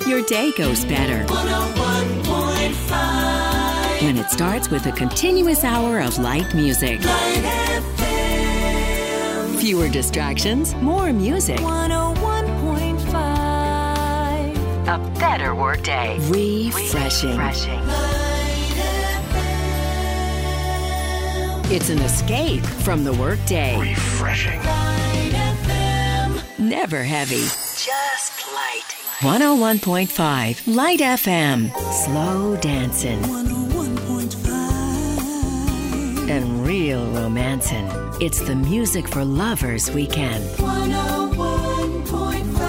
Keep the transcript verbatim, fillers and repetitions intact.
your day goes better. one oh one point five When it starts with a continuous hour of light music. Light F M. Fewer distractions, more music. one oh one point five A better workday. Refreshing. Light F M. It's an escape from the workday. Refreshing. Light F M. Never heavy. Just light. one oh one point five Light F M. Slow dancing one oh one point five and real romancing. It's the music for lovers weekend. one oh one point five